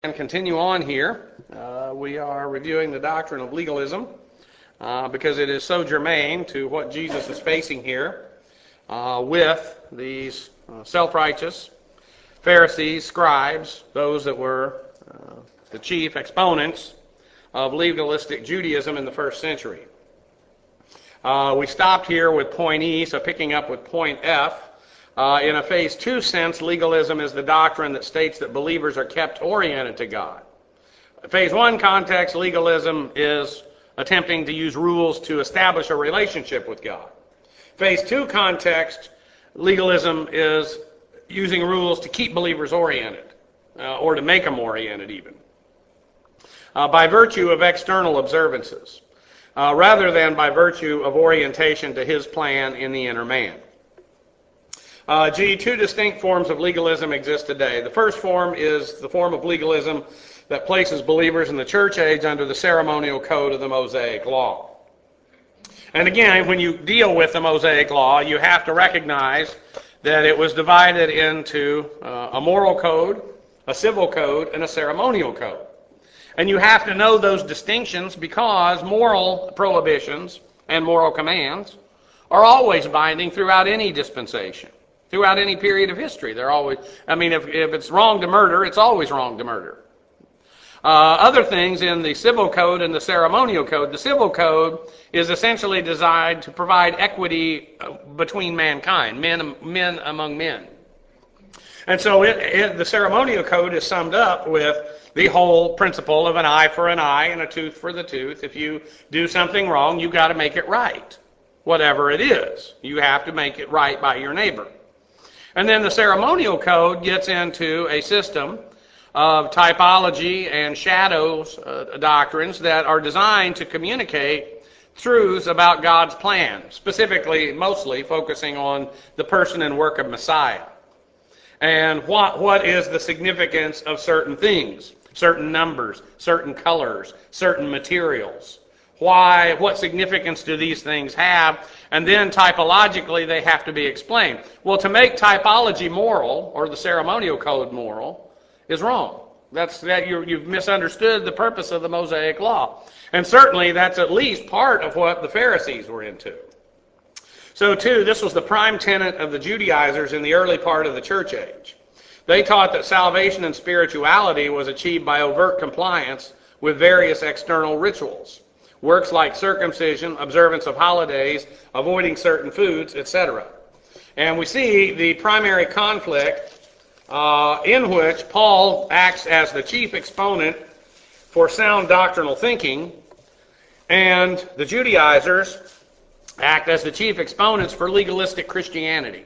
And continue on here. We are reviewing the doctrine of legalism because it is so germane to what Jesus is facing here with these self-righteous Pharisees, scribes, those that were the chief exponents of legalistic Judaism in the first century. We stopped here with point E, so picking up with point F. In a phase 2 sense, legalism is the doctrine that states that believers are kept oriented to God. Phase 1 context, legalism is attempting to use rules to establish a relationship with God. Phase 2 context, legalism is using rules to keep believers oriented, or to make them oriented even, by virtue of external observances, rather than by virtue of orientation to his plan in the inner man. Two distinct forms of legalism exist today. The first form is the form of legalism that places believers in the church age under the ceremonial code of the Mosaic Law. And again, when you deal with the Mosaic Law, you have to recognize that it was divided into a moral code, a civil code, and a ceremonial code. And you have to know those distinctions because moral prohibitions and moral commands are always binding throughout any dispensation. Throughout any period of history, they're always, if it's wrong to murder, it's always wrong to murder. Other things in the civil code and the ceremonial code. The civil code is essentially designed to provide equity between mankind, men among men. And so the ceremonial code is summed up with the whole principle of an eye for an eye and a tooth for the tooth. If you do something wrong, you've got to make it right. Whatever it is, you have to make it right by your neighbor. And then the ceremonial code gets into a system of typology and shadows doctrines that are designed to communicate truths about God's plan, specifically, mostly focusing on the person and work of Messiah. And what is the significance of certain things, certain numbers, certain colors, certain materials. Why? What significance do these things have? And then typologically they have to be explained. Well, to make typology moral, or the ceremonial code moral, is wrong. You've misunderstood the purpose of the Mosaic Law. And certainly that's at least part of what the Pharisees were into. So too, this was the prime tenet of the Judaizers in the early part of the church age. They taught that salvation and spirituality was achieved by overt compliance with various external rituals. Works like circumcision, observance of holidays, avoiding certain foods, etc. And we see the primary conflict in which Paul acts as the chief exponent for sound doctrinal thinking, and the Judaizers act as the chief exponents for legalistic Christianity.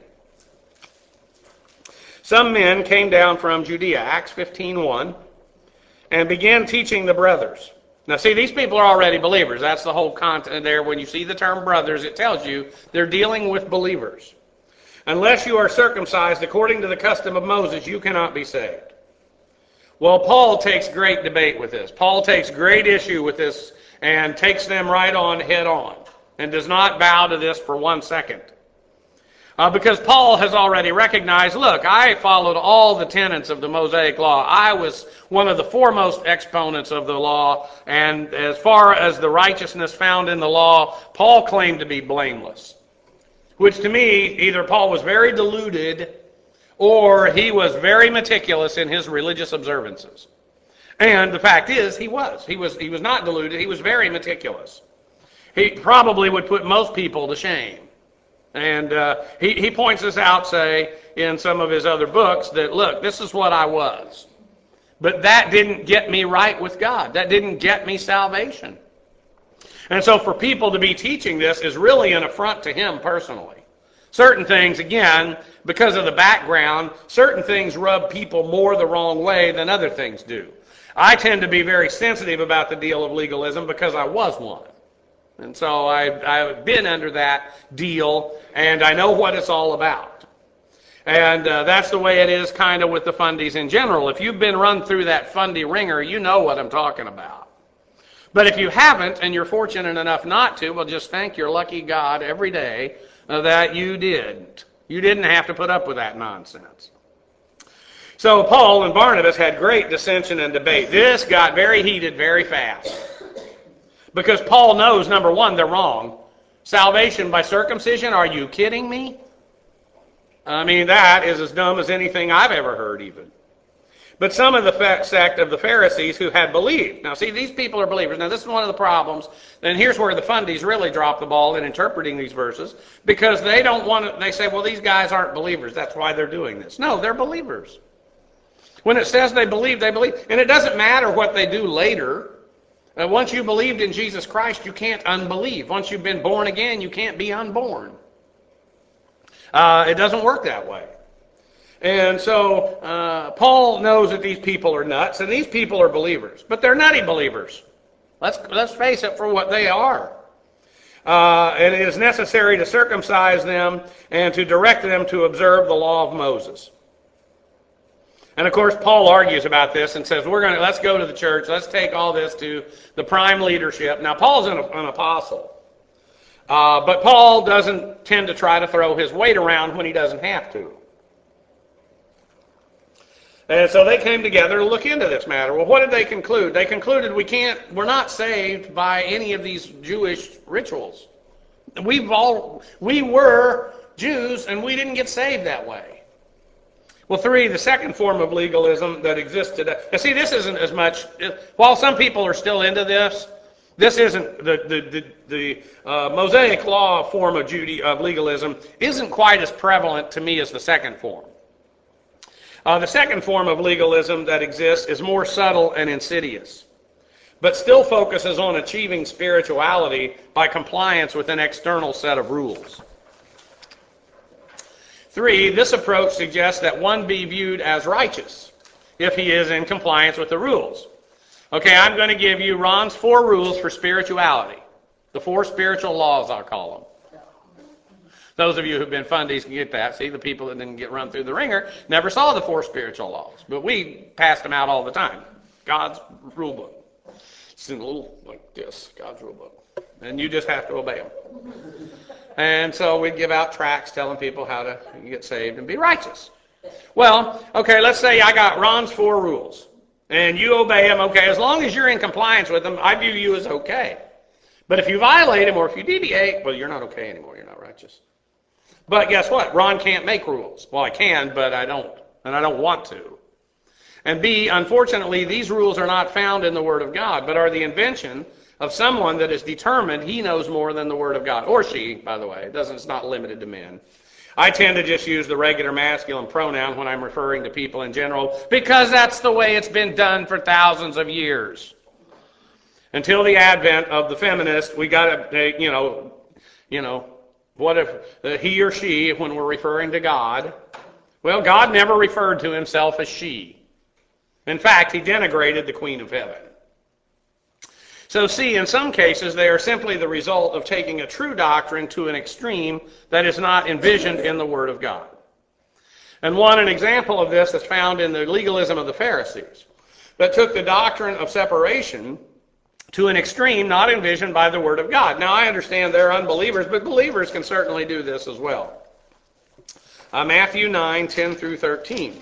Some men came down from Judea, Acts 15:1, and began teaching the brothers. Now see, these people are already believers. That's the whole content there. When you see the term brothers, it tells you they're dealing with believers. Unless you are circumcised according to the custom of Moses, you cannot be saved. Well, Paul takes great debate with this. Paul takes great issue with this and takes them right on, head on, and does not bow to this for 1 second. Because Paul has already recognized, look, I followed all the tenets of the Mosaic Law. I was one of the foremost exponents of the law, and as far as the righteousness found in the law, Paul claimed to be blameless. Which to me, either Paul was very deluded, or he was very meticulous in his religious observances. And the fact is, he was. He was not deluded, he was very meticulous. He probably would put most people to shame. And he points this out, say, in some of his other books, that, look, this is what I was. But that didn't get me right with God. That didn't get me salvation. And so for people to be teaching this is really an affront to him personally. Certain things, again, because of the background, certain things rub people more the wrong way than other things do. I tend to be very sensitive about the deal of legalism because I was one. And so I've been under that deal, and I know what it's all about. And that's the way it is kind of with the fundies in general. If you've been run through that fundy ringer, you know what I'm talking about. But if you haven't, and you're fortunate enough not to, well, just thank your lucky God every day that you didn't. You didn't have to put up with that nonsense. So Paul and Barnabas had great dissension and debate. This got very heated very fast. Because Paul knows, number one, they're wrong. Salvation by circumcision? Are you kidding me? I mean, that is as dumb as anything I've ever heard even. But some of the sect of the Pharisees who had believed. Now, see, these people are believers. Now, this is one of the problems. And here's where the fundies really drop the ball in interpreting these verses. Because they don't want to, they say, well, these guys aren't believers. That's why they're doing this. No, they're believers. When it says they believe, they believe. And it doesn't matter what they do later. Once you believed in Jesus Christ, you can't unbelieve. Once you've been born again, you can't be unborn. It doesn't work that way. And so Paul knows that these people are nuts, and these people are believers. But they're nutty believers. Let's face it for what they are. And it is necessary to circumcise them and to direct them to observe the law of Moses. And of course, Paul argues about this and says, let's go to the church. Let's take all this to the prime leadership. Now, Paul's an apostle. But Paul doesn't tend to try to throw his weight around when he doesn't have to. And so they came together to look into this matter. Well, what did they conclude? They concluded we're not saved by any of these Jewish rituals. We were Jews and we didn't get saved that way. Well, 3, the second form of legalism that exists today. Now, see, this isn't as much, while some people are still into this, this isn't the Mosaic law form of legalism isn't quite as prevalent to me as the second form. The second form of legalism that exists is more subtle and insidious, but still focuses on achieving spirituality by compliance with an external set of rules. 3, this approach suggests that one be viewed as righteous if he is in compliance with the rules. Okay, I'm going to give you Ron's 4 rules for spirituality. The 4 spiritual laws, I'll call them. Those of you who've been fundies can get that. See, the people that didn't get run through the ringer never saw the 4 spiritual laws. But we passed them out all the time. God's rule book. It's in a little like this, God's rule book. And you just have to obey them. And so we'd give out tracts telling people how to get saved and be righteous. Well, okay, let's say I got Ron's 4 rules. And you obey them, okay, as long as you're in compliance with them, I view you as okay. But if you violate them or if you deviate, well, you're not okay anymore. You're not righteous. But guess what? Ron can't make rules. Well, I can, but I don't. And I don't want to. And B, unfortunately, these rules are not found in the Word of God, but are the invention of someone that is determined he knows more than the Word of God. Or she, by the way. It's not limited to men. I tend to just use the regular masculine pronoun when I'm referring to people in general because that's the way it's been done for thousands of years. Until the advent of the feminist, we got to, what if he or she, when we're referring to God, well, God never referred to himself as she. In fact, he denigrated the Queen of Heaven. So see, in some cases, they are simply the result of taking a true doctrine to an extreme that is not envisioned in the Word of God. And an example of this is found in the legalism of the Pharisees, that took the doctrine of separation to an extreme not envisioned by the Word of God. Now, I understand they're unbelievers, but believers can certainly do this as well. Matthew 9, 10 through 13.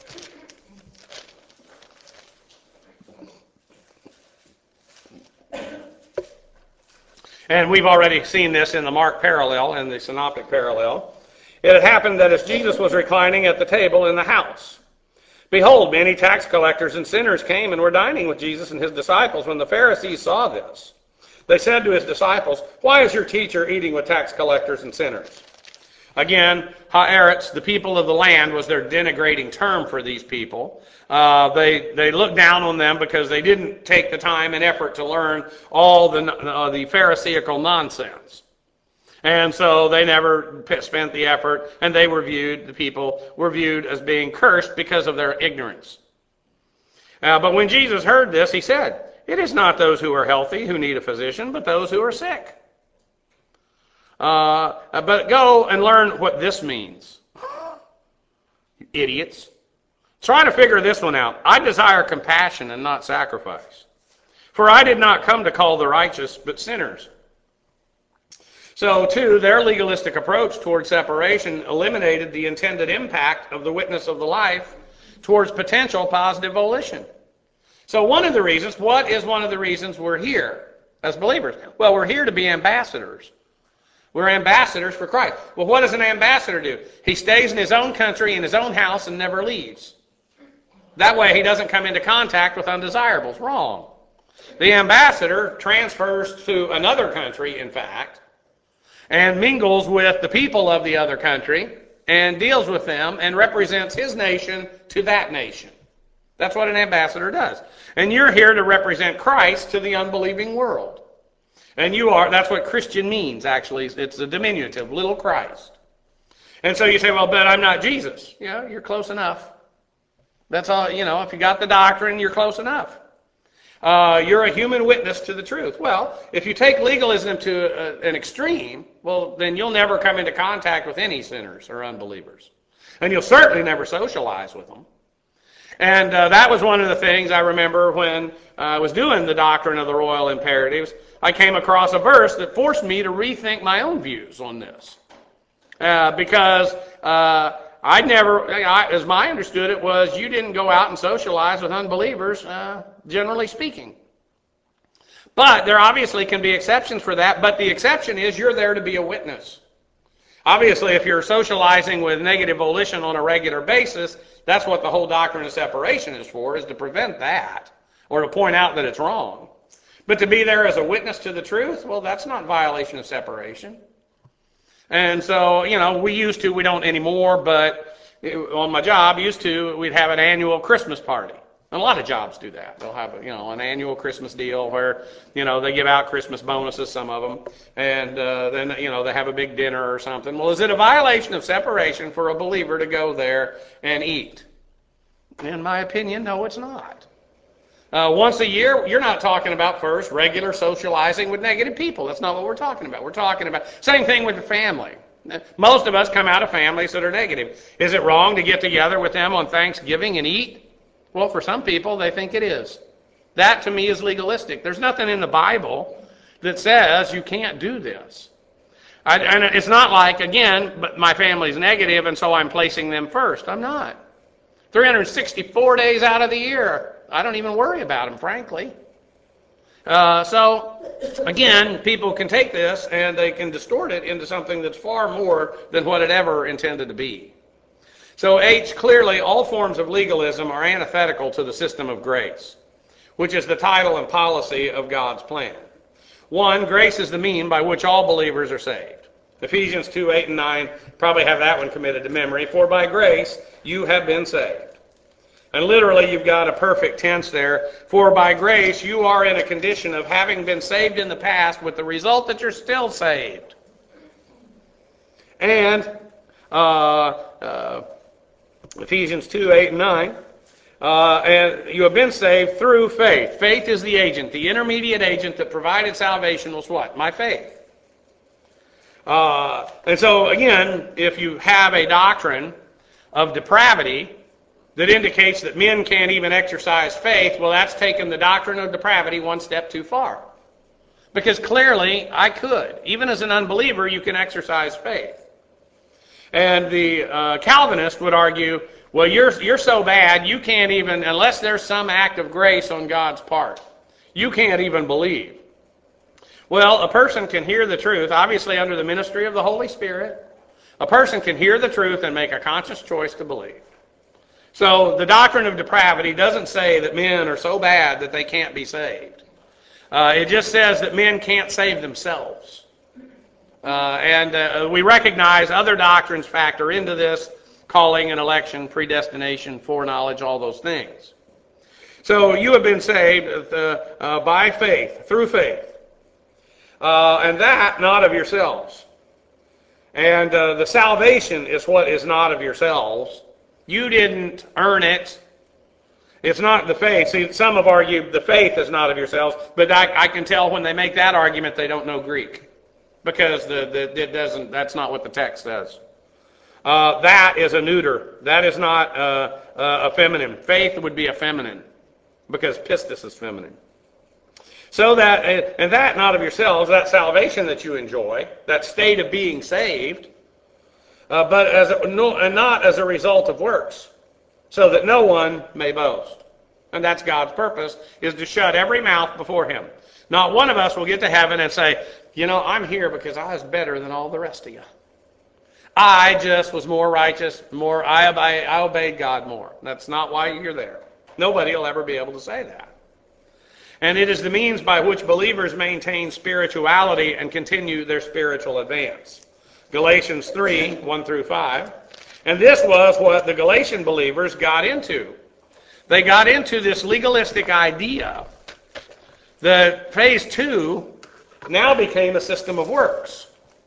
And we've already seen this in the Mark parallel and the Synoptic parallel. It had happened that as Jesus was reclining at the table in the house, behold, many tax collectors and sinners came and were dining with Jesus and his disciples. When the Pharisees saw this, they said to his disciples, "Why is your teacher eating with tax collectors and sinners?" Again, ha'eretz, the people of the land, was their denigrating term for these people. They looked down on them because they didn't take the time and effort to learn all the Pharisaical nonsense. And so they never spent the effort, and the people were viewed as being cursed because of their ignorance. But when Jesus heard this, he said, "It is not those who are healthy who need a physician, but those who are sick. But go and learn what this means." You idiots. Try to figure this one out. I desire compassion and not sacrifice. For I did not come to call the righteous, but sinners. So, too, their legalistic approach toward separation eliminated the intended impact of the witness of the life towards potential positive volition. So what is one of the reasons we're here as believers? Well, we're here to be ambassadors. We're ambassadors for Christ. Well, what does an ambassador do? He stays in his own country, in his own house, and never leaves. That way he doesn't come into contact with undesirables. Wrong. The ambassador transfers to another country, in fact, and mingles with the people of the other country and deals with them and represents his nation to that nation. That's what an ambassador does. And you're here to represent Christ to the unbelieving world. And that's what Christian means, actually. It's a diminutive, little Christ. And so you say, well, but I'm not Jesus. Yeah, you're close enough. That's all, if you got the doctrine, you're close enough. You're a human witness to the truth. Well, if you take legalism to an extreme, well, then you'll never come into contact with any sinners or unbelievers. And you'll certainly never socialize with them. And that was one of the things I remember when I was doing the doctrine of the royal imperatives. I came across a verse that forced me to rethink my own views on this. Because as I understood it, was you didn't go out and socialize with unbelievers, generally speaking. But there obviously can be exceptions for that, but the exception is you're there to be a witness. Obviously, if you're socializing with negative volition on a regular basis, that's what the whole doctrine of separation is for, is to prevent that, or to point out that it's wrong. But to be there as a witness to the truth, well, that's not violation of separation. And so, we don't anymore, but on my job, we'd have an annual Christmas party. And a lot of jobs do that. They'll have, an annual Christmas deal where, they give out Christmas bonuses, some of them, and then, they have a big dinner or something. Well, is it a violation of separation for a believer to go there and eat? In my opinion, no, it's not. Once a year, you're not talking about first regular socializing with negative people. That's not what we're talking about. We're talking about same thing with the family. Most of us come out of families that are negative. Is it wrong to get together with them on Thanksgiving and eat? Well, for some people, they think it is. That, to me, is legalistic. There's nothing in the Bible that says you can't do this. And it's not like, again, but my family's negative, and so I'm placing them first. I'm not. 364 days out of the year, I don't even worry about them, frankly. So, again, people can take this and they can distort it into something that's far more than what it ever intended to be. So H, clearly all forms of legalism are antithetical to the system of grace, which is the title and policy of God's plan. 1, grace is the mean by which all believers are saved. Ephesians 2, 8, and 9, probably have that one committed to memory. For by grace you have been saved. And literally you've got a perfect tense there. For by grace you are in a condition of having been saved in the past with the result that you're still saved. And Ephesians 2, 8, and 9. And you have been saved through faith. Faith is the agent. The intermediate agent that provided salvation was what? My faith. And so, again, if you have a doctrine of depravity that indicates that men can't even exercise faith, well, that's taken the doctrine of depravity one step too far. Because clearly, I could. Even as an unbeliever, you can exercise faith. And the Calvinist would argue, well, you're so bad, you can't even, unless there's some act of grace on God's part, you can't even believe. Well, a person can hear the truth, obviously under the ministry of the Holy Spirit. A person can hear the truth and make a conscious choice to believe. So the doctrine of depravity doesn't say that men are so bad that they can't be saved. It just says that men can't save themselves. And we recognize other doctrines factor into this, calling and election, predestination, foreknowledge, all those things. So you have been saved by faith, through faith. And that not of yourselves. And the salvation is what is not of yourselves. You didn't earn it. It's not the faith. See, some have argued the faith is not of yourselves, but I can tell when they make that argument they don't know Greek, because that's not what the text says. That is a neuter. That is not a feminine. Faith would be a feminine, because pistis is feminine. So that, and that not of yourselves, that salvation that you enjoy, that state of being saved, but not as a result of works. so that no one may boast. And that's God's purpose, is to shut every mouth before him. Not one of us will get to heaven and say, I'm here because I was better than all the rest of you. I just was more righteous, I obeyed God more. That's not why you're there. Nobody will ever be able to say that. And it is the means by which believers maintain spirituality and continue their spiritual advance. Galatians 3, 1 through 5. And this was what the Galatian believers got into. They got into this legalistic idea that phase 2 now became a system of works.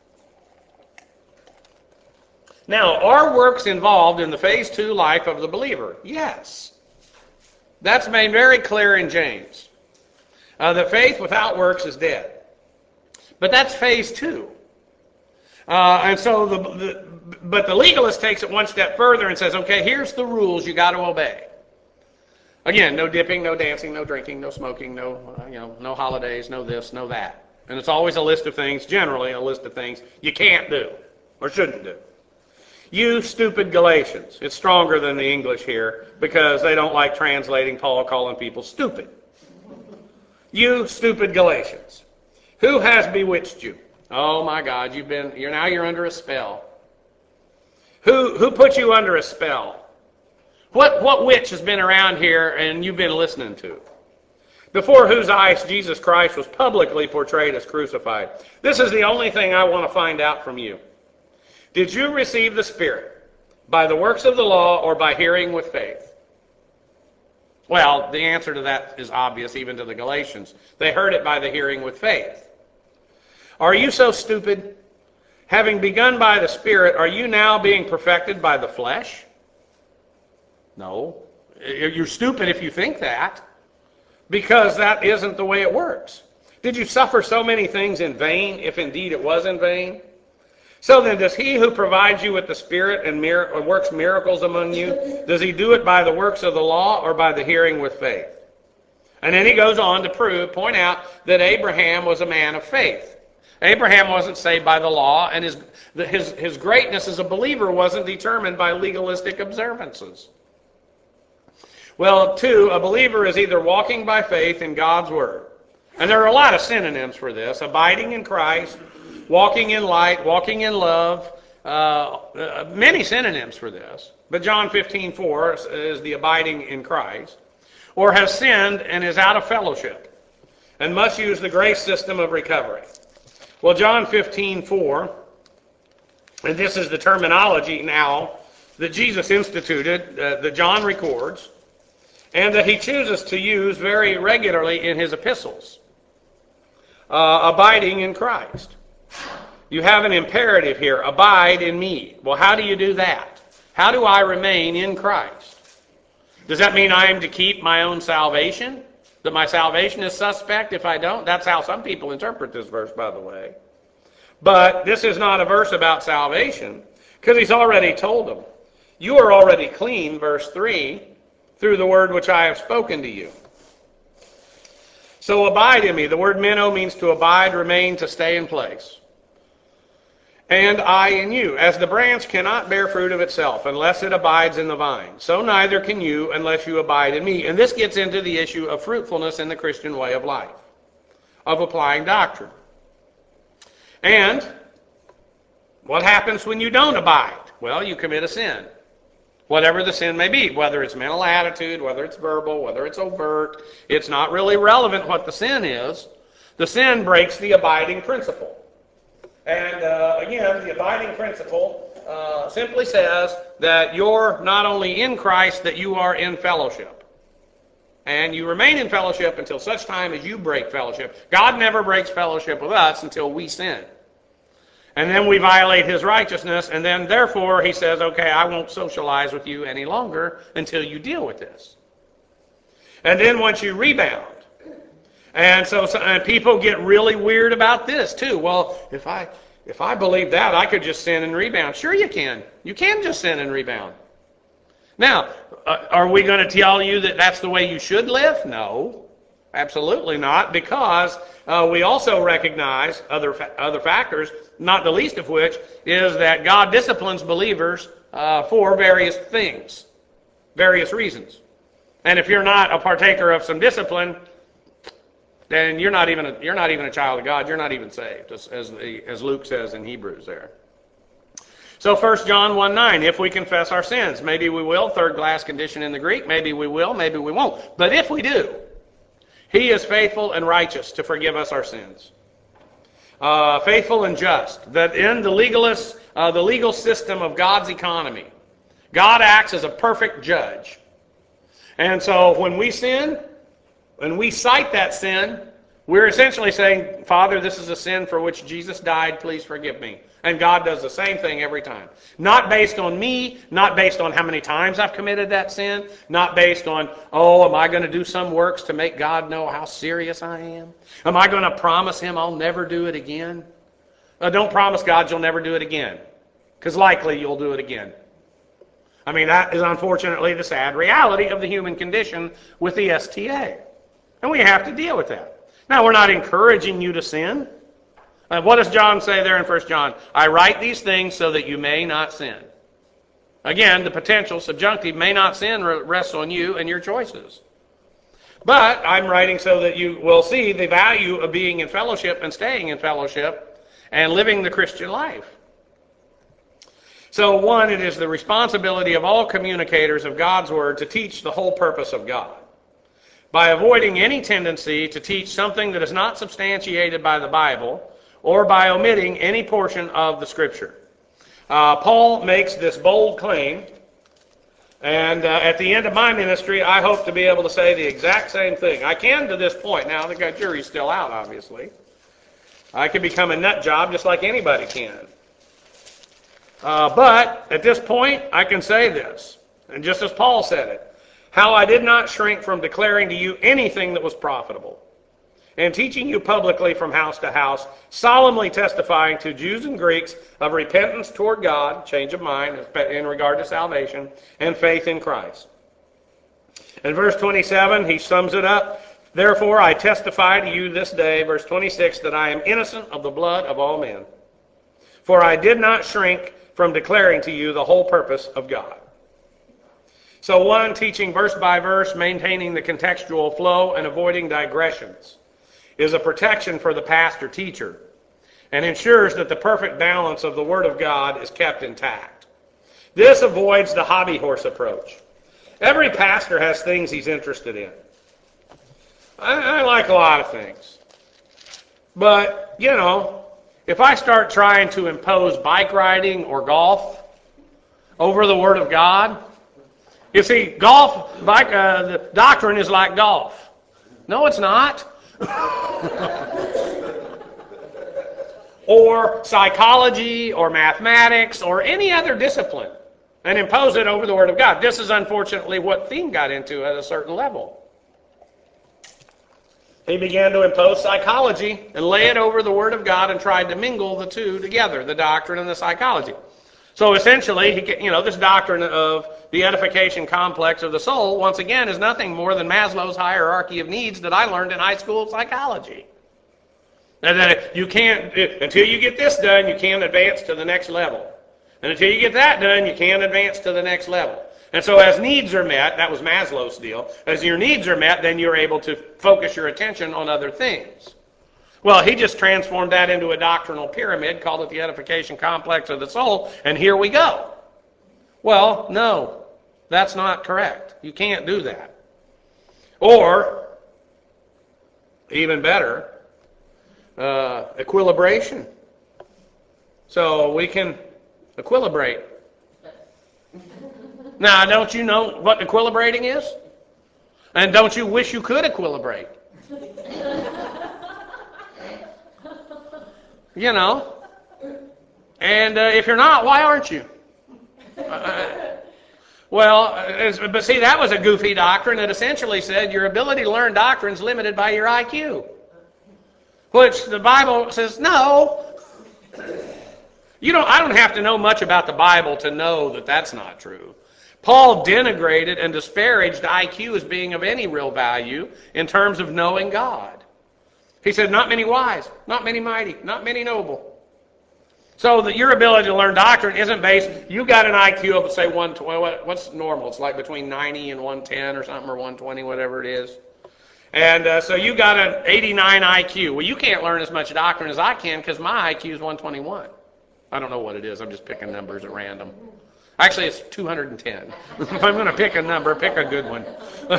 Now, are works involved in the phase 2 life of the believer? Yes. That's made very clear in James. That faith without works is dead. But that's phase 2. And so, but the legalist takes it one step further and says, okay, here's the rules you got to obey. Again, no dipping, no dancing, no drinking, no smoking, no holidays, no this, no that. And it's always a list of things, generally a list of things you can't do or shouldn't do. You stupid Galatians. It's stronger than the English here because they don't like translating Paul calling people stupid. You stupid Galatians. Who has bewitched you? Oh my God, you're under a spell. Who put you under a spell? What witch has been around here and you've been listening to? Before whose eyes Jesus Christ was publicly portrayed as crucified. This is the only thing I want to find out from you. Did you receive the Spirit by the works of the law or by hearing with faith? Well, the answer to that is obvious even to the Galatians. They heard it by the hearing with faith. Are you so stupid? Having begun by the Spirit, are you now being perfected by the flesh? No. You're stupid if you think that, because that isn't the way it works. Did you suffer so many things in vain, if indeed it was in vain? So then, does he who provides you with the Spirit and works miracles among you, does he do it by the works of the law or by the hearing with faith? And then he goes on to point out that Abraham was a man of faith. Abraham wasn't saved by the law, and his greatness as a believer wasn't determined by legalistic observances. Well, 2, a believer is either walking by faith in God's Word. And there are a lot of synonyms for this. Abiding in Christ, walking in light, walking in love, many synonyms for this. But John 15:4 is the abiding in Christ. Or has sinned and is out of fellowship and must use the grace system of recovery. Well, John 15:4, and this is the terminology now that Jesus instituted, that John records, and that he chooses to use very regularly in his epistles. Abiding in Christ. You have an imperative here, abide in me. Well, how do you do that? How do I remain in Christ? Does that mean I am to keep my own salvation? That my salvation is suspect if I don't? That's how some people interpret this verse, by the way. But this is not a verse about salvation, because he's already told them. You are already clean, verse 3, through the word which I have spoken to you. So abide in me. The word meno means to abide, remain, to stay in place. And I in you. As the branch cannot bear fruit of itself unless it abides in the vine, so neither can you unless you abide in me. And this gets into the issue of fruitfulness in the Christian way of life, of applying doctrine. And what happens when you don't abide? Well, you commit a sin. Whatever the sin may be, whether it's mental attitude, whether it's verbal, whether it's overt, it's not really relevant what the sin is. The sin breaks the abiding principle. And again, the abiding principle simply says that you're not only in Christ, that you are in fellowship. And you remain in fellowship until such time as you break fellowship. God never breaks fellowship with us until we sin. And then we violate his righteousness, and then therefore he says, okay, I won't socialize with you any longer until you deal with this. And then once you rebound. And so and people get really weird about this too. Well, if I believe that, I could just sin and rebound. Sure you can. You can just sin and rebound. Now, are we going to tell you that that's the way you should live? No, absolutely not, because we also recognize other factors, not the least of which is that God disciplines believers for various things. various reasons. And if you're not a partaker of some discipline, then you're not even a child of God. You're not even saved, as Luke says in Hebrews there. So 1 John 1:9, if we confess our sins, maybe we will, third class condition in the Greek, maybe we will, maybe we won't. But if we do, he is faithful and righteous to forgive us our sins. Faithful and just, that in the legal system of God's economy, God acts as a perfect judge. And so when we sin, when we cite that sin, we're essentially saying, Father, this is a sin for which Jesus died, please forgive me. And God does the same thing every time. Not based on me, not based on how many times I've committed that sin, not based on, am I going to do some works to make God know how serious I am? Am I going to promise him I'll never do it again? Don't promise God you'll never do it again, because likely you'll do it again. I mean, that is unfortunately the sad reality of the human condition with the STA. And we have to deal with that. Now, we're not encouraging you to sin. What does John say there in 1 John? I write these things so that you may not sin. Again, the potential subjunctive may not sin rests on you and your choices. But I'm writing so that you will see the value of being in fellowship and staying in fellowship and living the Christian life. So one, it is the responsibility of all communicators of God's Word to teach the whole purpose of God, by avoiding any tendency to teach something that is not substantiated by the Bible or by omitting any portion of the Scripture. Paul makes this bold claim, and at the end of my ministry, I hope to be able to say the exact same thing. I can to this point. Now, the jury's still out, obviously. I can become a nut job just like anybody can. But at this point, I can say this, and just as Paul said it, how I did not shrink from declaring to you anything that was profitable, and teaching you publicly from house to house, solemnly testifying to Jews and Greeks of repentance toward God, change of mind in regard to salvation, and faith in Christ. In verse 27, he sums it up. Therefore, I testify to you this day, verse 26, that I am innocent of the blood of all men. For I did not shrink from declaring to you the whole purpose of God. So one, teaching verse by verse, maintaining the contextual flow, and avoiding digressions, is a protection for the pastor-teacher and ensures that the perfect balance of the Word of God is kept intact. This avoids the hobby horse approach. Every pastor has things he's interested in. I like a lot of things. But, if I start trying to impose bike riding or golf over the Word of God, you see, the doctrine is like golf. No, it's not. Or psychology or mathematics or any other discipline, and impose it over the Word of God. This is unfortunately what Thiem got into at a certain level. He began to impose psychology and lay it over the Word of God and tried to mingle the two together, the doctrine and the psychology. So essentially, this doctrine of the edification complex of the soul, once again, is nothing more than Maslow's hierarchy of needs that I learned in high school psychology. And that you can't, until you get this done, you can't advance to the next level. And until you get that done, you can't advance to the next level. And so as needs are met, that was Maslow's deal, as your needs are met, then you're able to focus your attention on other things. Well, he just transformed that into a doctrinal pyramid, called it the edification complex of the soul, and here we go. Well, no, that's not correct. You can't do that. Or, even better, equilibration. So we can equilibrate. Now, don't you know what equilibrating is? And don't you wish you could equilibrate? And if you're not, why aren't you? But see, that was a goofy doctrine that essentially said your ability to learn doctrine is limited by your IQ. Which the Bible says, no. I don't have to know much about the Bible to know that that's not true. Paul denigrated and disparaged IQ as being of any real value in terms of knowing God. He said, not many wise, not many mighty, not many noble. So that your ability to learn doctrine isn't based, you got an IQ of, say, 120, what's normal? It's like between 90 and 110 or something, or 120, whatever it is. And so you got an 89 IQ. Well, you can't learn as much doctrine as I can because my IQ is 121. I don't know what it is. I'm just picking numbers at random. Actually, it's 210. If I'm going to pick a number, pick a good one.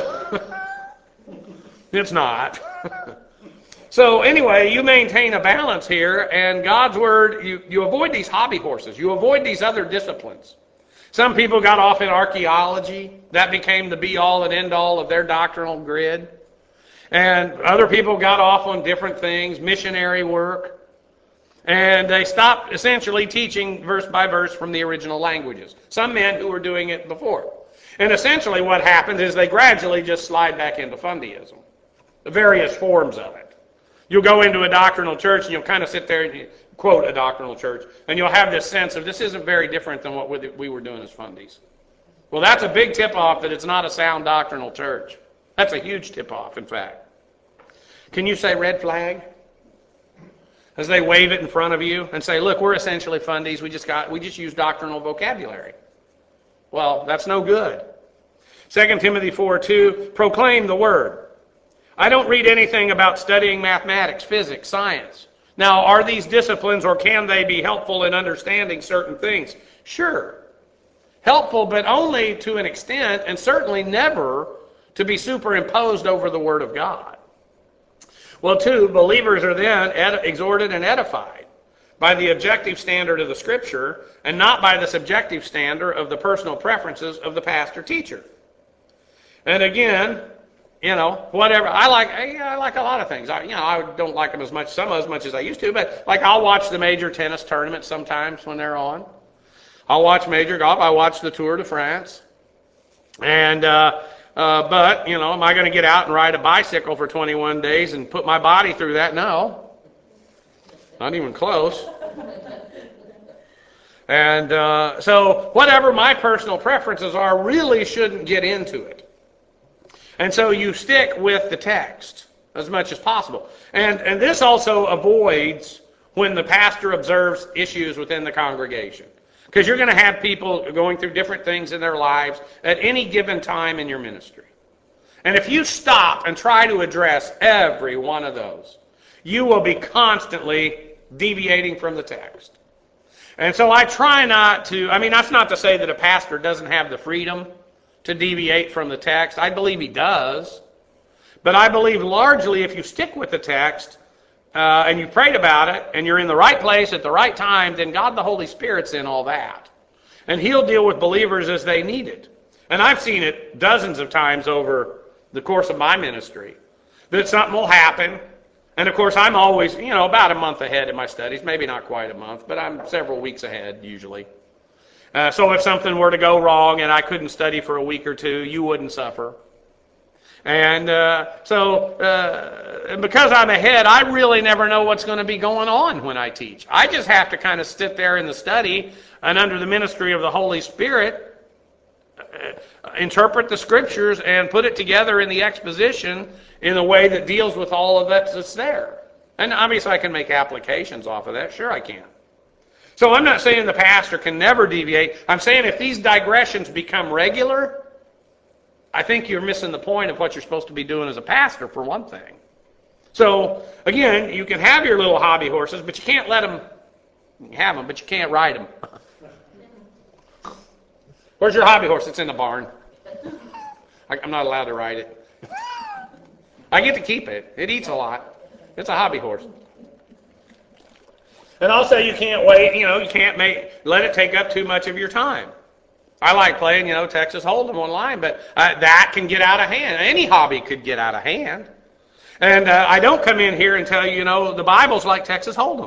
It's not. So anyway, you maintain a balance here, and God's Word, you avoid these hobby horses. You avoid these other disciplines. Some people got off in archaeology. That became the be-all and end-all of their doctrinal grid. And other people got off on different things, missionary work. And they stopped essentially teaching verse by verse from the original languages. Some men who were doing it before. And essentially what happens is they gradually just slide back into fundyism. The various forms of it. You'll go into a doctrinal church and you'll kind of sit there and quote a doctrinal church, and you'll have this sense of this isn't very different than what we were doing as fundies. Well, that's a big tip-off that it's not a sound doctrinal church. That's a huge tip-off, in fact. Can you say red flag? As they wave it in front of you and say, look, we're essentially fundies, we just use doctrinal vocabulary. Well, that's no good. 2 Timothy 4:2, proclaim the word. I don't read anything about studying mathematics, physics, science. Now, are these disciplines or can they be helpful in understanding certain things? Sure. Helpful, but only to an extent, and certainly never to be superimposed over the Word of God. Well, too, believers are then exhorted and edified by the objective standard of the Scripture and not by the subjective standard of the personal preferences of the pastor-teacher. And again, whatever. I like a lot of things. I don't like them as much as I used to, but like I'll watch the major tennis tournaments sometimes when they're on. I'll watch major golf. I watch the Tour de France. And, but, am I going to get out and ride a bicycle for 21 days and put my body through that? No. Not even close. And so whatever my personal preferences are really shouldn't get into it. And so you stick with the text as much as possible. And this also avoids when the pastor observes issues within the congregation. Because you're going to have people going through different things in their lives at any given time in your ministry. And if you stop and try to address every one of those, you will be constantly deviating from the text. And so I try not to, that's not to say that a pastor doesn't have the freedom to deviate from the text. I believe he does. But I believe largely if you stick with the text and you prayed about it and you're in the right place at the right time, then God the Holy Spirit's in all that. And He'll deal with believers as they need it. And I've seen it dozens of times over the course of my ministry that something will happen. And of course I'm always, about a month ahead in my studies. Maybe not quite a month, but I'm several weeks ahead usually. So if something were to go wrong and I couldn't study for a week or two, you wouldn't suffer. And because I'm ahead, I really never know what's going to be going on when I teach. I just have to kind of sit there in the study and under the ministry of the Holy Spirit, interpret the Scriptures and put it together in the exposition in a way that deals with all of that that's there. And obviously I can make applications off of that. Sure I can. So I'm not saying the pastor can never deviate. I'm saying if these digressions become regular, I think you're missing the point of what you're supposed to be doing as a pastor, for one thing. So, again, you can have your little hobby horses, but you can't let them, you can have them, but you can't ride them. Where's your hobby horse? It's in the barn. I'm not allowed to ride it. I get to keep it. It eats a lot. It's a hobby horse. And also you can't wait, you can't let it take up too much of your time. I like playing, Texas Hold'em online, but that can get out of hand. Any hobby could get out of hand. And I don't come in here and tell you, the Bible's like Texas Hold'em.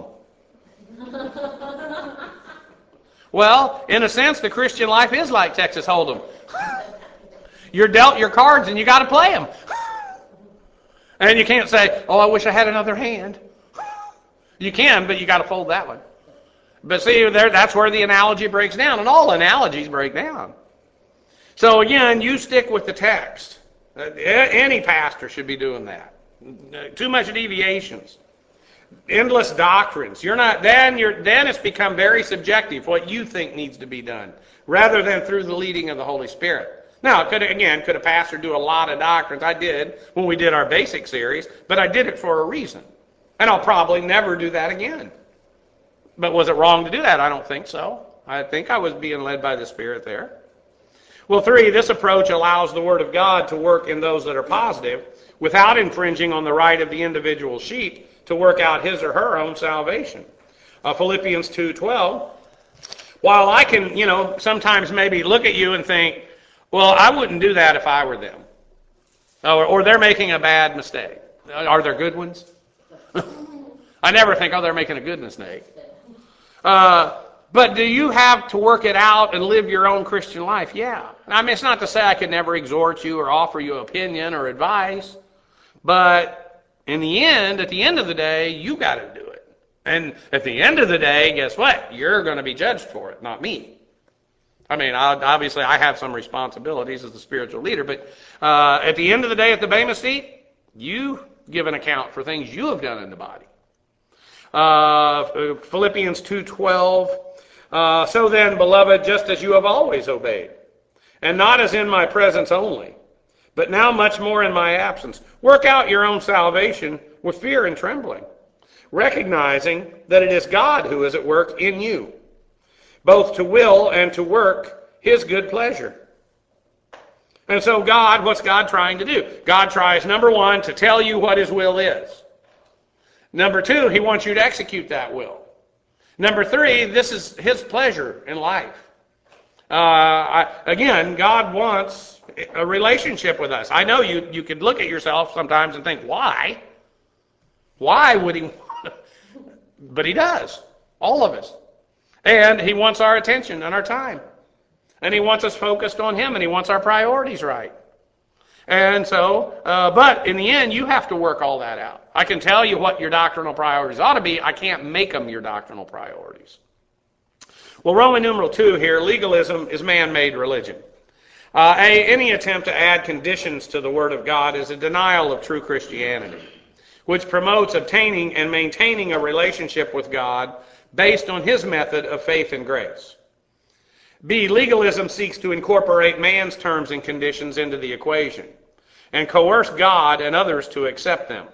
Well, in a sense, the Christian life is like Texas Hold'em. You're dealt your cards and you got to play them. And you can't say, oh, I wish I had another hand. You can, but you got to fold that one. But see, that's where the analogy breaks down, and all analogies break down. So again, you stick with the text. Any pastor should be doing that. Too much deviations. endless doctrines. Then it's become very subjective, what you think needs to be done, rather than through the leading of the Holy Spirit. Now, could a pastor do a lot of doctrines? I did when we did our basic series, but I did it for a reason. And I'll probably never do that again. But was it wrong to do that? I don't think so. I think I was being led by the Spirit there. Well, 3, this approach allows the Word of God to work in those that are positive without infringing on the right of the individual sheep to work out his or her own salvation. Philippians 2:12, while I can, sometimes maybe look at you and think, well, I wouldn't do that if I were them. Or they're making a bad mistake. Are there good ones? I never think, they're making a good mistake. But do you have to work it out and live your own Christian life? Yeah. I mean, it's not to say I could never exhort you or offer you opinion or advice, but at the end of the day, you got to do it. And at the end of the day, guess what? You're going to be judged for it, not me. I mean, obviously I have some responsibilities as the spiritual leader, but at the end of the day, at the Bema seat, you give an account for things you have done in the body. Philippians 2:12, so then, beloved, just as you have always obeyed, and not as in my presence only, but now much more in my absence, work out your own salvation with fear and trembling, recognizing that it is God who is at work in you, both to will and to work his good pleasure. And so what's God trying to do? God tries, number 1, to tell you what his will is. Number 2, he wants you to execute that will. Number 3, this is his pleasure in life. Again, God wants a relationship with us. I know you could look at yourself sometimes and think, why? Why would he? But he does. All of us. And he wants our attention and our time. And he wants us focused on him, and he wants our priorities right. And so, but in the end, you have to work all that out. I can tell you what your doctrinal priorities ought to be. I can't make them your doctrinal priorities. Well, Roman numeral 2 here, legalism is man-made religion. Any attempt to add conditions to the Word of God is a denial of true Christianity, which promotes obtaining and maintaining a relationship with God based on his method of faith and grace. B, legalism seeks to incorporate man's terms and conditions into the equation and coerce God and others to accept them.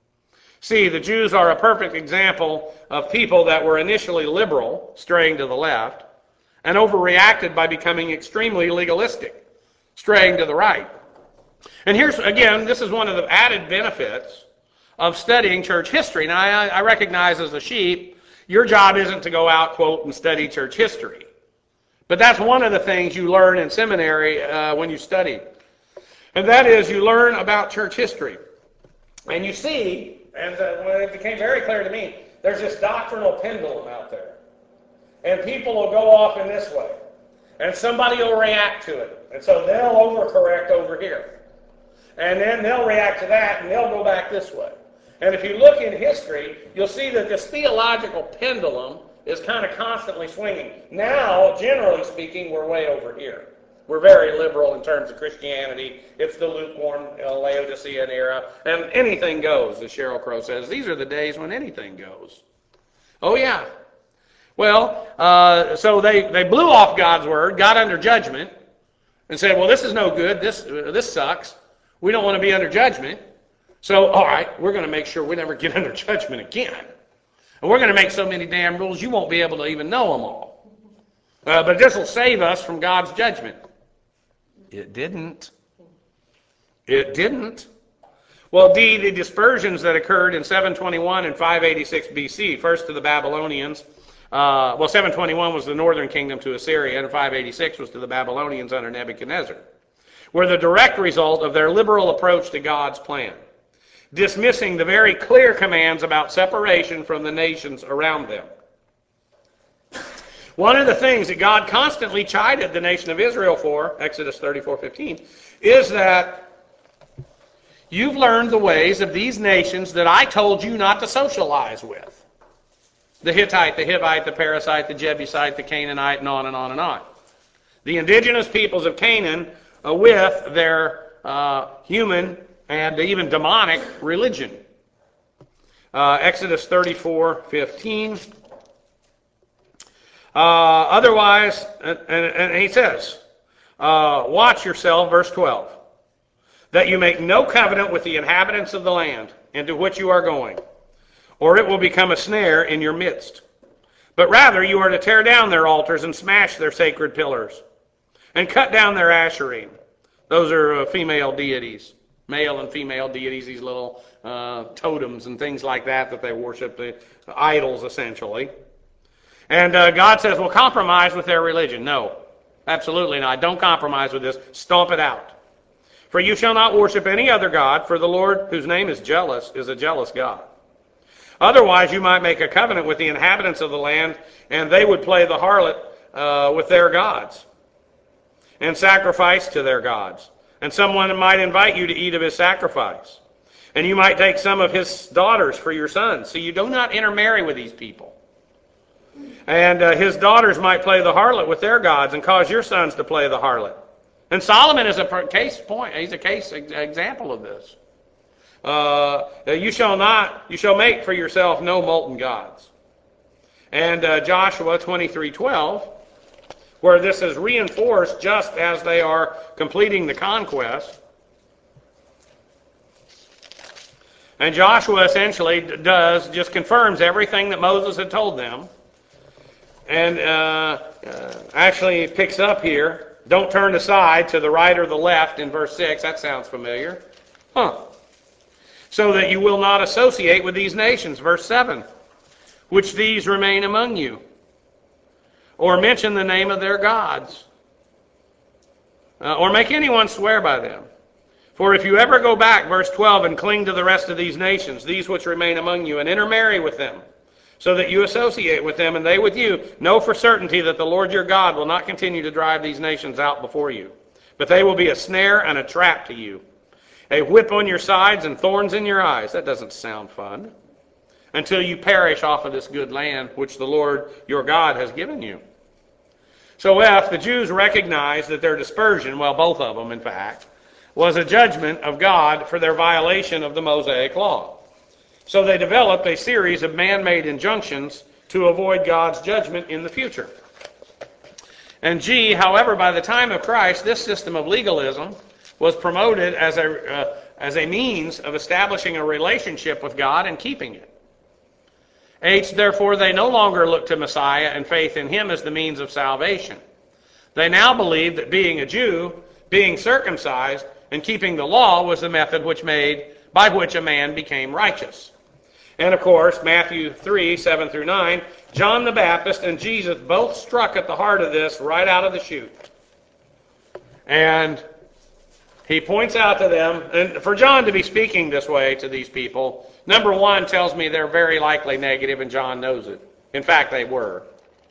C, the Jews are a perfect example of people that were initially liberal, straying to the left, and overreacted by becoming extremely legalistic, straying to the right. And here's, again, this is one of the added benefits of studying church history. Now, I recognize as a sheep, your job isn't to go out, quote, and study church history. But that's one of the things you learn in seminary when you study. And that is you learn about church history. And you see, and it became very clear to me, there's this doctrinal pendulum out there. And people will go off in this way. And somebody will react to it. And so they'll overcorrect over here. And then they'll react to that, and they'll go back this way. And if you look in history, you'll see that this theological pendulum is kind of constantly swinging. Now, generally speaking, we're way over here. We're very liberal in terms of Christianity. It's the lukewarm Laodicean era. And anything goes, as Sheryl Crow says. These are the days when anything goes. Oh, yeah. Well, so they blew off God's word, got under judgment, and said, well, this is no good. This sucks. We don't want to be under judgment. So, all right, we're going to make sure we never get under judgment again. And we're going to make so many damn rules you won't be able to even know them all. But this will save us from God's judgment. It didn't. It didn't. Well, D, the dispersions that occurred in 721 and 586 BC, first to the Babylonians. 721 was the northern kingdom to Assyria, and 586 was to the Babylonians under Nebuchadnezzar, were the direct result of their liberal approach to God's plan, dismissing the very clear commands about separation from the nations around them. One of the things that God constantly chided the nation of Israel for, Exodus 34:15, is that you've learned the ways of these nations that I told you not to socialize with. The Hittite, the Hivite, the Perizzite, the Jebusite, the Canaanite, and on and on and on. The indigenous peoples of Canaan with their human and even demonic religion. Exodus 34:15. Otherwise, and he says, watch yourself, verse 12, that you make no covenant with the inhabitants of the land into which you are going, or it will become a snare in your midst. But rather you are to tear down their altars and smash their sacred pillars, and cut down their asherim. Those are female deities, male and female deities, these little totems and things like that they worship, the idols essentially. And God says, well, compromise with their religion. No, absolutely not. Don't compromise with this. Stomp it out. For you shall not worship any other god, for the Lord, whose name is jealous, is a jealous God. Otherwise, you might make a covenant with the inhabitants of the land, and they would play the harlot with their gods and sacrifice to their gods. And someone might invite you to eat of his sacrifice. And you might take some of his daughters for your sons. So you do not intermarry with these people. And his daughters might play the harlot with their gods and cause your sons to play the harlot. And Solomon is a case point. He's a case example of this. You shall make for yourself no molten gods. And Joshua 23:12, where this is reinforced just as they are completing the conquest. And Joshua essentially just confirms everything that Moses had told them. And actually picks up here, don't turn aside to the right or the left in verse 6. That sounds familiar. So that you will not associate with these nations. Verse 7. Which these remain among you. Or mention the name of their gods. Or make anyone swear by them. For if you ever go back, verse 12, and cling to the rest of these nations, these which remain among you, and intermarry with them, so that you associate with them and they with you, know for certainty that the Lord your God will not continue to drive these nations out before you, but they will be a snare and a trap to you, a whip on your sides and thorns in your eyes. That doesn't sound fun. Until you perish off of this good land which the Lord your God has given you. So if the Jews recognized that their dispersion, well, both of them in fact, was a judgment of God for their violation of the Mosaic law. So they developed a series of man-made injunctions to avoid God's judgment in the future. And however, by the time of Christ, this system of legalism was promoted as a means of establishing a relationship with God and keeping it. Therefore, they no longer look to Messiah and faith in him as the means of salvation. They now believe that being a Jew, being circumcised, and keeping the law was the method by which a man became righteous. And of course, Matthew 3, 7 through 9, John the Baptist and Jesus both struck at the heart of this right out of the chute. And he points out to them, and for John to be speaking this way to these people, number one tells me they're very likely negative, and John knows it. In fact, they were.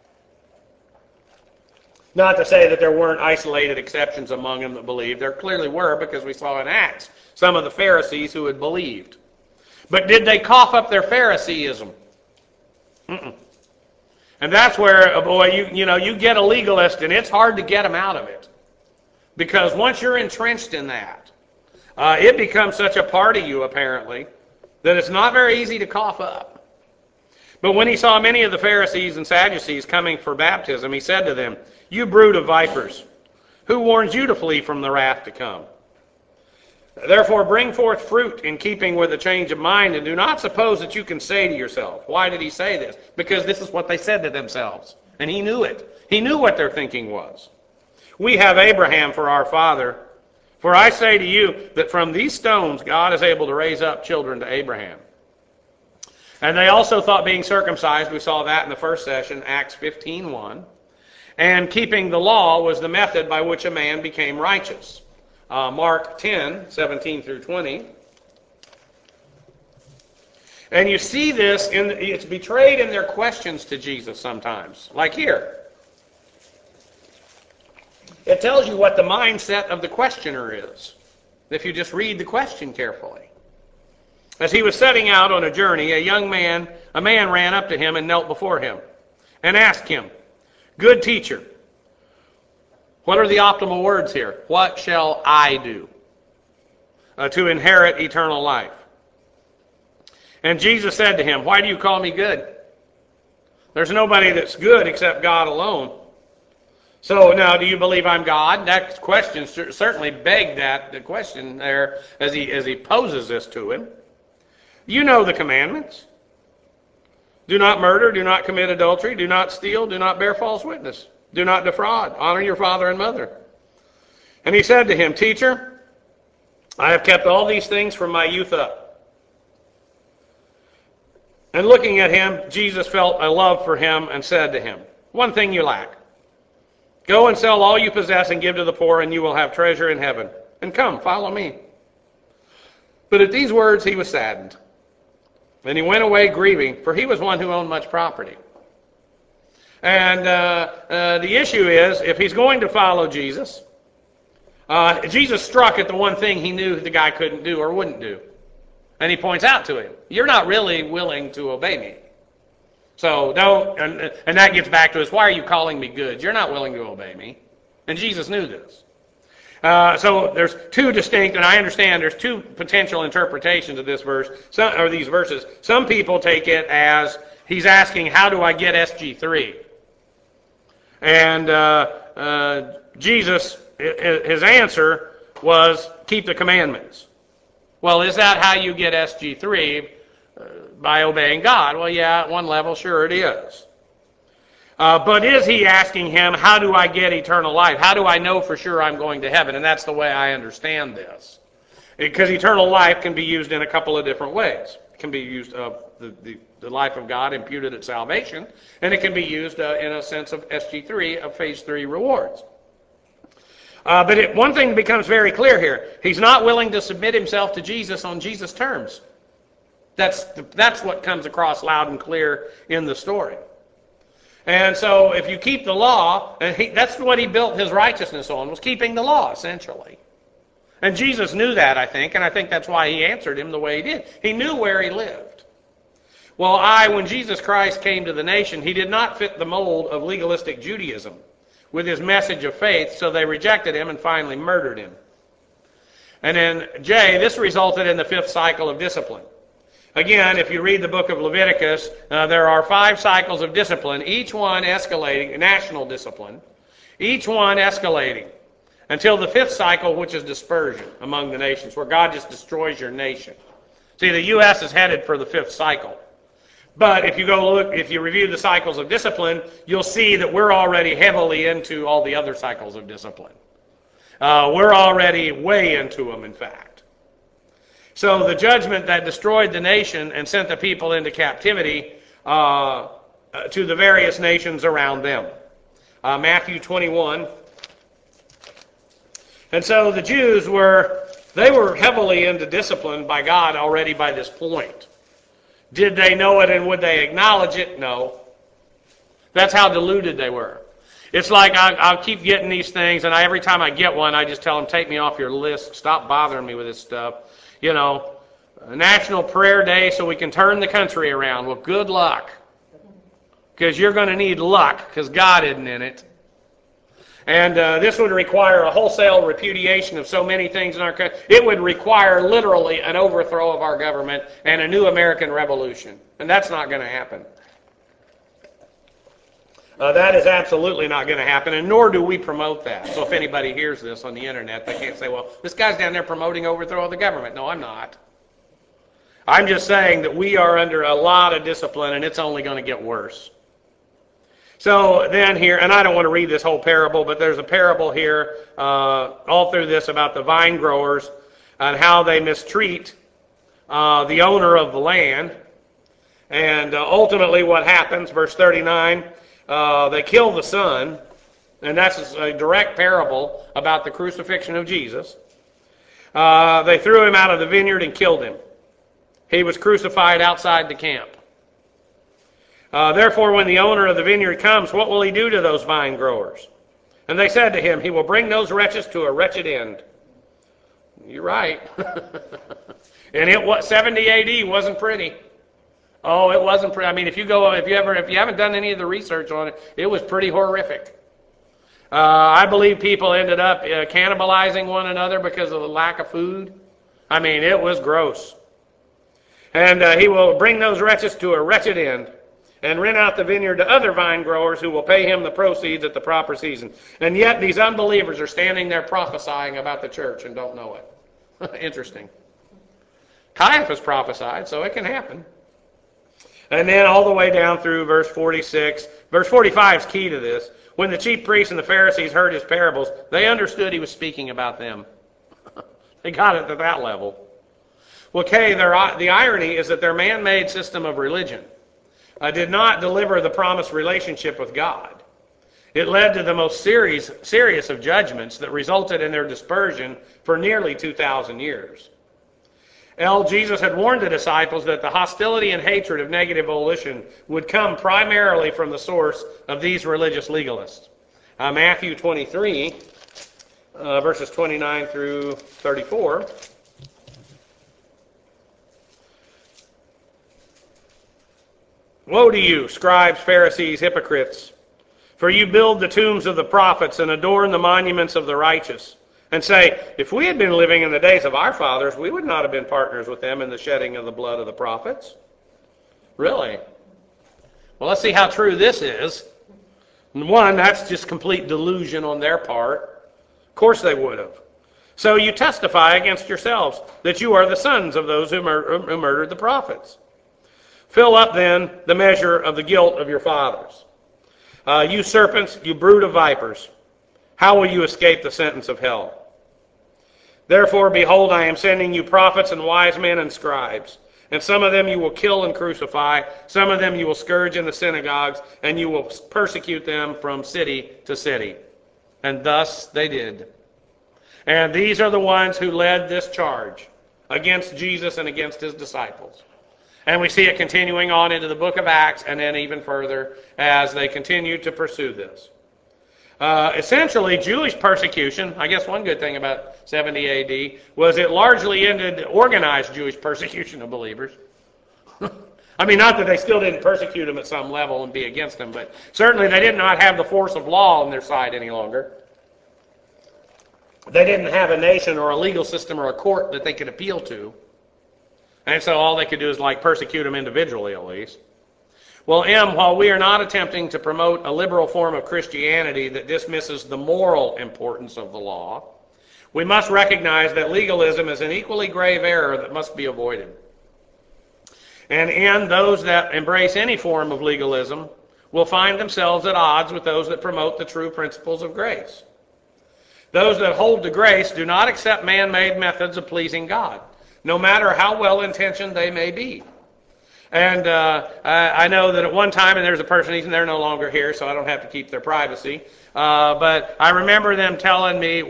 Not to say that there weren't isolated exceptions among them that believed. There clearly were, because we saw in Acts some of the Pharisees who had believed. But did they cough up their Phariseeism? Mm-mm. And that's where, you get a legalist, and it's hard to get them out of it. Because once you're entrenched in that, it becomes such a part of you, apparently, that it's not very easy to cough up. But when he saw many of the Pharisees and Sadducees coming for baptism, he said to them, "You brood of vipers, who warns you to flee from the wrath to come? Therefore bring forth fruit in keeping with a change of mind, and do not suppose that you can say to yourself." Why did he say this? Because this is what they said to themselves. And he knew it. He knew what their thinking was. "We have Abraham for our father. For I say to you that from these stones God is able to raise up children to Abraham." And they also thought being circumcised, we saw that in the first session, Acts 15:1, and keeping the law was the method by which a man became righteous. Mark 10, 17 through 20. And you see this, it's betrayed in their questions to Jesus sometimes. Like here. It tells you what the mindset of the questioner is, if you just read the question carefully. As he was setting out on a journey, a man ran up to him and knelt before him and asked him, "Good teacher," what are the optimal words here? "What shall I do to inherit eternal life?" And Jesus said to him, why do you call me good? There's nobody that's good except God alone. So now, do you believe I'm God? That question certainly begged the question there as he poses this to him. You know the commandments. Do not murder, do not commit adultery, do not steal, do not bear false witness, do not defraud, honor your father and mother. And he said to him, Teacher, I have kept all these things from my youth up. And looking at him, Jesus felt a love for him and said to him, one thing you lack. Go and sell all you possess and give to the poor, and you will have treasure in heaven. And come, follow me. But at these words he was saddened. And he went away grieving, for he was one who owned much property. And the issue is, if he's going to follow Jesus, Jesus struck at the one thing he knew the guy couldn't do or wouldn't do. And he points out to him, you're not really willing to obey me. So don't, and that gets back to us, why are you calling me good? You're not willing to obey me. And Jesus knew this. So there's two distinct, and I understand there's two potential interpretations of this verse, or these verses. Some people take it as he's asking, how do I get SG3? And Jesus, his answer was, keep the commandments. Well, is that how you get SG3? By obeying God? Well, yeah, at one level, sure it is. But is he asking him, how do I get eternal life? How do I know for sure I'm going to heaven? And that's the way I understand this. Because eternal life can be used in a couple of different ways. It can be used of the life of God imputed at salvation, and it can be used in a sense of SG3, of phase 3 rewards. But one thing becomes very clear here. He's not willing to submit himself to Jesus on Jesus' terms. That's what comes across loud and clear in the story. And so if you keep the law, and that's what he built his righteousness on, was keeping the law, essentially. And Jesus knew that, I think, and I think that's why he answered him the way he did. He knew where he lived. Well, when Jesus Christ came to the nation, he did not fit the mold of legalistic Judaism with his message of faith, so they rejected him and finally murdered him. And then, this resulted in the 5th cycle of discipline. Again, if you read the book of Leviticus, there are 5 cycles of discipline, each one escalating, national discipline, each one escalating, until the 5th cycle, which is dispersion among the nations, where God just destroys your nation. See, the U.S. is headed for the 5th cycle. But if you review the cycles of discipline, you'll see that we're already heavily into all the other cycles of discipline. We're already way into them, in fact. So the judgment that destroyed the nation and sent the people into captivity to the various nations around them. Matthew 21. And so the Jews were heavily into discipline by God already by this point. Did they know it and would they acknowledge it? No. That's how deluded they were. It's like I'll keep getting these things, and every time I get one, I just tell them, take me off your list. Stop bothering me with this stuff. You know, National Prayer Day so we can turn the country around. Well, good luck. Because you're going to need luck, because God isn't in it. And this would require a wholesale repudiation of so many things in our country. It would require literally an overthrow of our government and a new American revolution. And that's not going to happen. That is absolutely not going to happen, and nor do we promote that. So if anybody hears this on the internet, they can't say, well, this guy's down there promoting overthrow of the government. No, I'm not. I'm just saying that we are under a lot of discipline, and it's only going to get worse. So then here, and I don't want to read this whole parable, but there's a parable here all through this about the vine growers and how they mistreat the owner of the land. And ultimately what happens, verse 39, they kill the son, and that's a direct parable about the crucifixion of Jesus. They threw him out of the vineyard and killed him. He was crucified outside the camp. Therefore, when the owner of the vineyard comes, what will he do to those vine growers? And they said to him, he will bring those wretches to a wretched end. You're right. And it was 70 AD wasn't pretty. Oh, it wasn't pretty. I mean, if you haven't done any of the research on it, it was pretty horrific. I believe people ended up cannibalizing one another because of the lack of food. I mean, it was gross. And he will bring those wretches to a wretched end and rent out the vineyard to other vine growers who will pay him the proceeds at the proper season. And yet these unbelievers are standing there prophesying about the church and don't know it. Interesting. Caiaphas prophesied, so it can happen. And then all the way down through verse 46. Verse 45 is key to this. When the chief priests and the Pharisees heard his parables, they understood he was speaking about them. They got it at that level. Well, okay, the irony is that their man-made system of religion did not deliver the promised relationship with God. It led to the most serious of judgments that resulted in their dispersion for nearly 2,000 years. Jesus had warned the disciples that the hostility and hatred of negative volition would come primarily from the source of these religious legalists. Matthew 23, verses 29 through 34. Woe to you, scribes, Pharisees, hypocrites! For you build the tombs of the prophets and adorn the monuments of the righteous, and say, if we had been living in the days of our fathers, we would not have been partners with them in the shedding of the blood of the prophets. Really? Well, let's see how true this is. One, that's just complete delusion on their part. Of course they would have. So you testify against yourselves that you are the sons of those who murdered the prophets. Fill up, then, the measure of the guilt of your fathers. You serpents, you brood of vipers, how will you escape the sentence of hell? Therefore, behold, I am sending you prophets and wise men and scribes, and some of them you will kill and crucify, some of them you will scourge in the synagogues, and you will persecute them from city to city. And thus they did. And these are the ones who led this charge against Jesus and against his disciples. And we see it continuing on into the book of Acts and then even further as they continue to pursue this. Essentially, Jewish persecution, I guess one good thing about 70 AD, was it largely ended organized Jewish persecution of believers. I mean, not that they still didn't persecute them at some level and be against them, but certainly they did not have the force of law on their side any longer. They didn't have a nation or a legal system or a court that they could appeal to. And so all they could do is persecute them individually at least. Well, while we are not attempting to promote a liberal form of Christianity that dismisses the moral importance of the law, we must recognize that legalism is an equally grave error that must be avoided. And those that embrace any form of legalism will find themselves at odds with those that promote the true principles of grace. Those that hold to grace do not accept man-made methods of pleasing God, no matter how well-intentioned they may be. And I know that at one time, and there's a person, they're no longer here, so I don't have to keep their privacy, but I remember them telling me,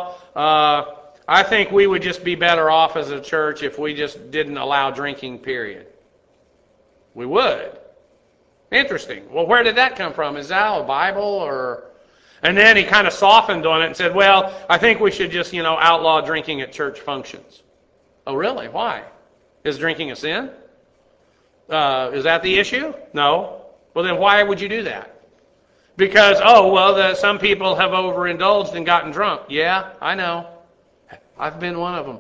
I think we would just be better off as a church if we just didn't allow drinking, period. We would. Interesting. Well, where did that come from? Is that a Bible or... And then he kind of softened on it and said, I think we should just, outlaw drinking at church functions. Oh, really? Why? Is drinking a sin? Is that the issue? No. Well, then why would you do that? Because, some people have overindulged and gotten drunk. Yeah, I know. I've been one of them.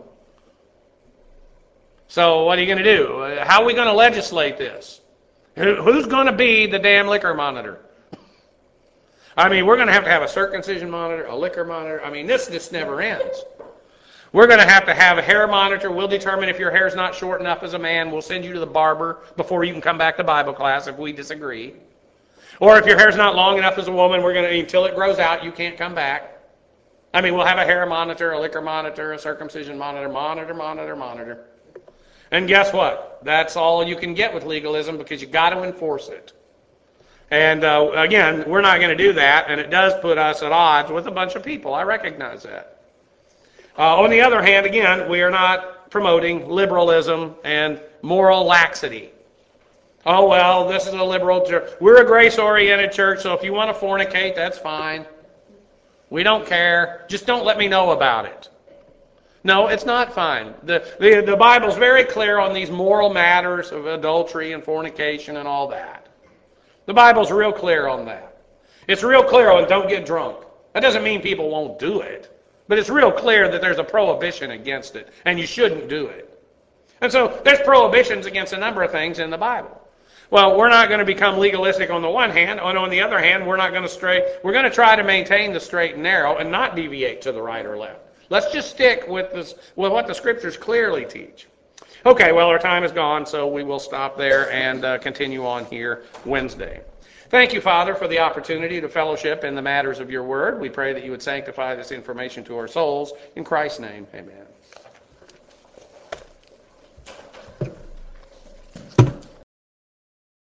So what are you going to do? How are we going to legislate this? Who's going to be the damn liquor monitor? I mean, we're going to have a circumcision monitor, a liquor monitor. I mean, this just never ends. We're going to have a hair monitor. We'll determine if your hair's not short enough as a man. We'll send you to the barber before you can come back to Bible class if we disagree. Or if your hair's not long enough as a woman, we're going to, until it grows out, you can't come back. I mean, we'll have a hair monitor, a liquor monitor, a circumcision monitor. And guess what? That's all you can get with legalism because you got to enforce it. And again, we're not going to do that, and it does put us at odds with a bunch of people. I recognize that. On the other hand, again, we are not promoting liberalism and moral laxity. This is a liberal church. We're a grace-oriented church, so if you want to fornicate, that's fine. We don't care. Just don't let me know about it. No, it's not fine. The Bible's very clear on these moral matters of adultery and fornication and all that. The Bible's real clear on that. It's real clear on don't get drunk. That doesn't mean people won't do it. But it's real clear that there's a prohibition against it, and you shouldn't do it. And so there's prohibitions against a number of things in the Bible. Well, we're not going to become legalistic on the one hand, and on the other hand, we're not going to stray. We're going to try to maintain the straight and narrow and not deviate to the right or left. Let's just stick with what the Scriptures clearly teach. Okay, well, our time is gone, so we will stop there and continue on here Wednesday. Thank you, Father, for the opportunity to fellowship in the matters of your word. We pray that you would sanctify this information to our souls. In Christ's name, amen.